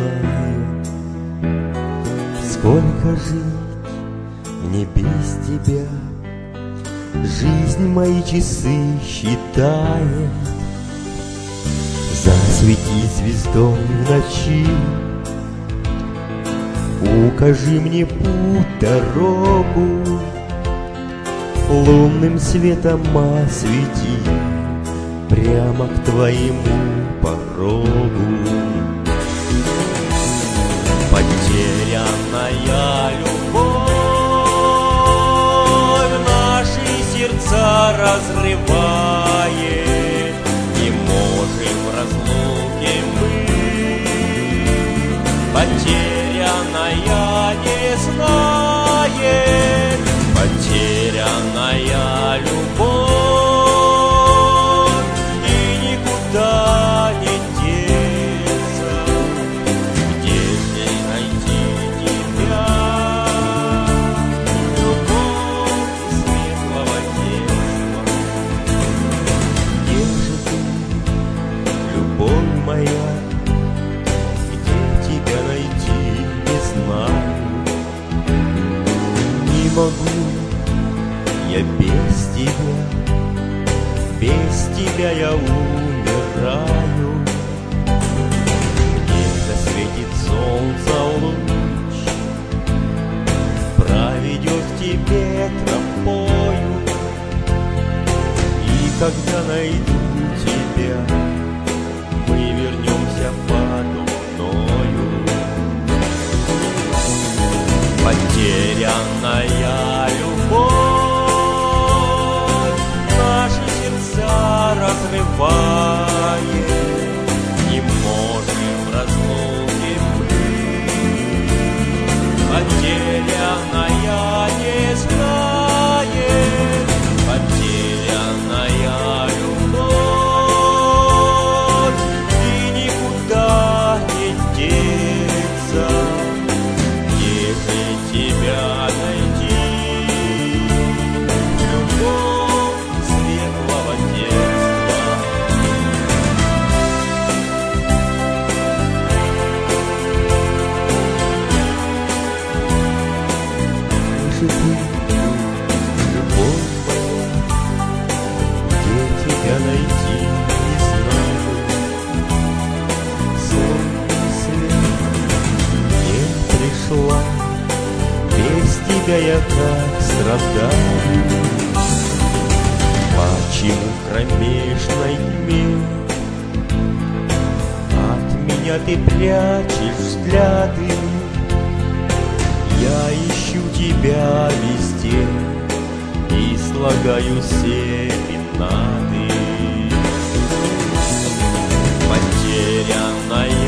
знаю, сколько жить мне без тебя. Жизнь мои часы считает, засвети звездой в ночи. Укажи мне путь, дорогу, лунным светом освети прямо к твоему порогу. Потерянная любовь наши сердца разрывает, не можем в разлуке мы. Потерянная не знает, потерянная любовь, и никуда не деться. Где же найти тебя, любовь светлого детства? Где же ты, любовь моя? Где тебя найти, не знаю. Не могу я без тебя, без тебя я умираю. Где засветит солнце луч, проведет к тебе тропою. И когда найду тебя, мы вернемся под луною. Потерянная любовь наши сердца разрывает, не можем в разлуке быть. Потерянная не знает, потерянная любовь, и никуда не деться. Тебя найти, любовь светлого детства. Ты, любовь моя, где тебя найти, не знаю. Солнце свет не пришла, без тебя я так страдаю. Почему в кромешной тьме от меня ты прячешь взгляды? Я ищу тебя везде и слагаю серенады. Потерянная